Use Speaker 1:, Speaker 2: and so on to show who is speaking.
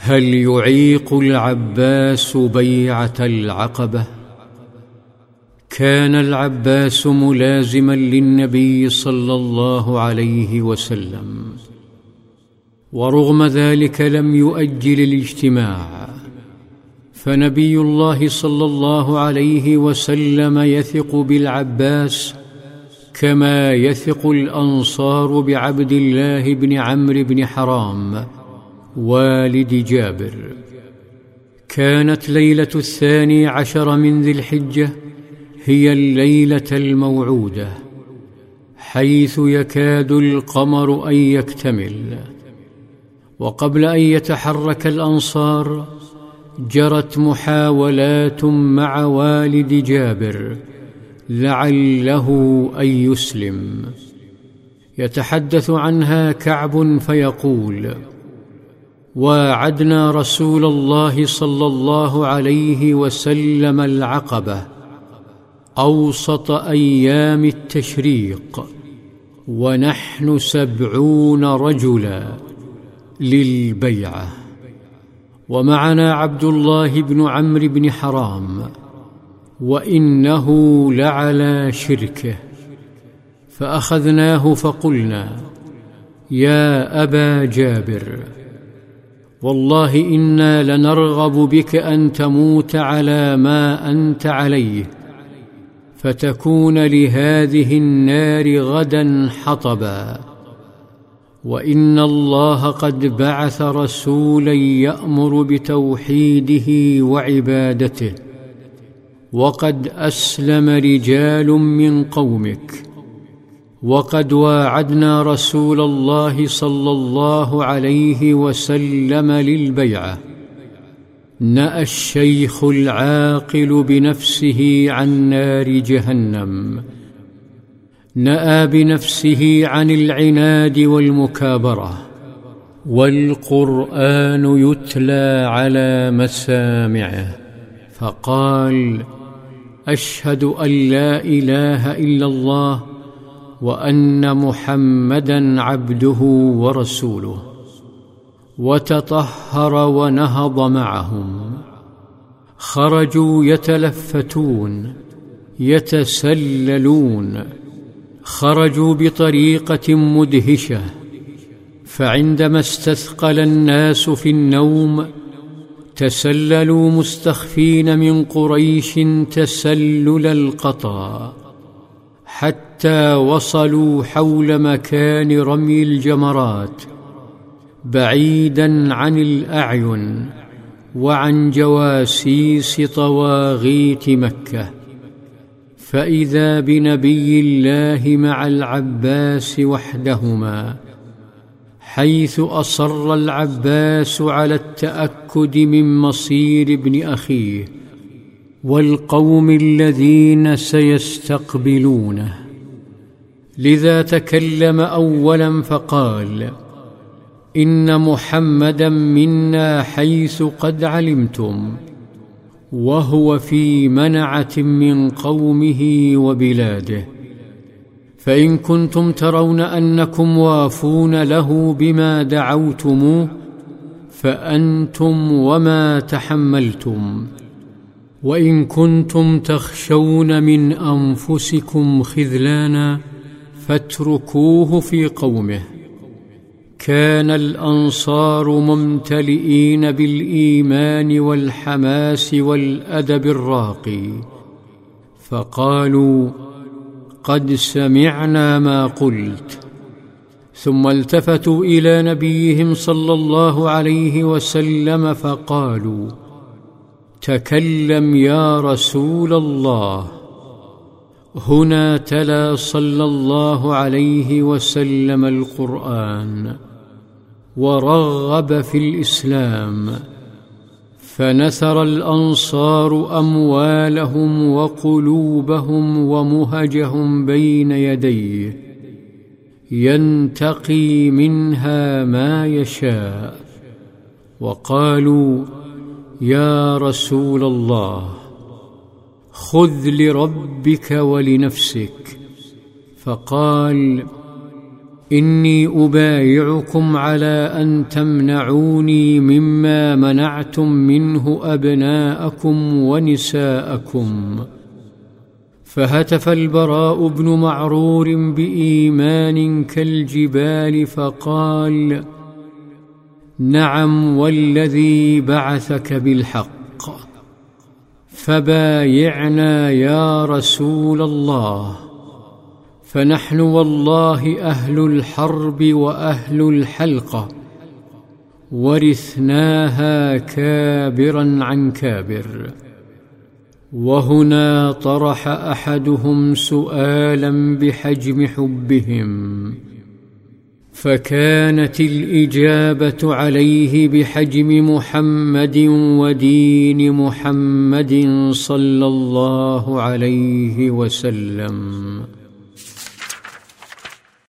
Speaker 1: هل يعيق العباس بيعة العقبة؟ كان العباس ملازما للنبي صلى الله عليه وسلم، ورغم ذلك لم يؤجل الاجتماع، فنبي الله صلى الله عليه وسلم يثق بالعباس كما يثق الأنصار بعبد الله بن عمرو بن حرام والد جابر. كانت ليلة 12 من ذي الحجة هي الليلة الموعودة، حيث يكاد القمر أن يكتمل، وقبل أن يتحرك الأنصار جرت محاولات مع والد جابر لعله أن يسلم، يتحدث عنها كعب فيقول: واعدنا رسول الله صلى الله عليه وسلم العقبة أوسط أيام التشريق، ونحن 70 رجلا للبيعة، ومعنا عبد الله بن عمرو بن حرام، وإنه لعلى شركه. فأخذناه فقلنا: يا أبا جابر، والله إنا لنرغب بك أن تموت على ما أنت عليه، فتكون لهذه النار غدا حطبا، وإن الله قد بعث رسولا يأمر بتوحيده وعبادته، وقد أسلم رجال من قومك، وقد واعدنا رسول الله صلى الله عليه وسلم للبيعة. نأى الشيخ العاقل بنفسه عن نار جهنم، نأى بنفسه عن العناد والمكابرة، والقرآن يتلى على مسامعه، فقال: أشهد أن لا إله إلا الله وأن محمدًا عبده ورسوله، وتطهر ونهض معهم. خرجوا يتلفتون يتسللون، خرجوا بطريقة مدهشة، فعندما استثقل الناس في النوم تسللوا مستخفين من قريش تسلل القطا، حتى وصلوا حول مكان رمي الجمرات، بعيداً عن الأعين وعن جواسيس طواغيت مكة، فإذا بنبي الله مع العباس وحدهما، حيث أصر العباس على التأكد من مصير ابن أخيه والقوم الذين سيستقبلونه، لذا تكلم أولاً فقال: إن محمداً منا حيث قد علمتم، وهو في منعة من قومه وبلاده، فإن كنتم ترون أنكم وافون له بما دعوتموه فأنتم وما تحملتم، وإن كنتم تخشون من أنفسكم خذلانا فاتركوه في قومه. كان الأنصار ممتلئين بالإيمان والحماس والأدب الراقي، فقالوا: قد سمعنا ما قلت. ثم التفتوا إلى نبيهم صلى الله عليه وسلم فقالوا: تكلم يا رسول الله. هنا تلا صلى الله عليه وسلم القرآن ورغب في الإسلام، فنثر الأنصار أموالهم وقلوبهم ومهجهم بين يديه، ينتقي منها ما يشاء، وقالوا: يا رسول الله، خذ لربك ولنفسك. فقال: إني أبايعكم على أن تمنعوني مما منعتم منه أبناءكم ونساءكم. فهتف البراء بن معرور بإيمان كالجبال فقال: نعم والذي بعثك بالحق، فبايعنا يا رسول الله، فنحن والله أهل الحرب وأهل الحلقة، ورثناها كابرا عن كابر. وهنا طرح أحدهم سؤالا بحجم حبهم، فكانت الإجابة عليه بحجم محمد ودين محمد صلى الله عليه وسلم.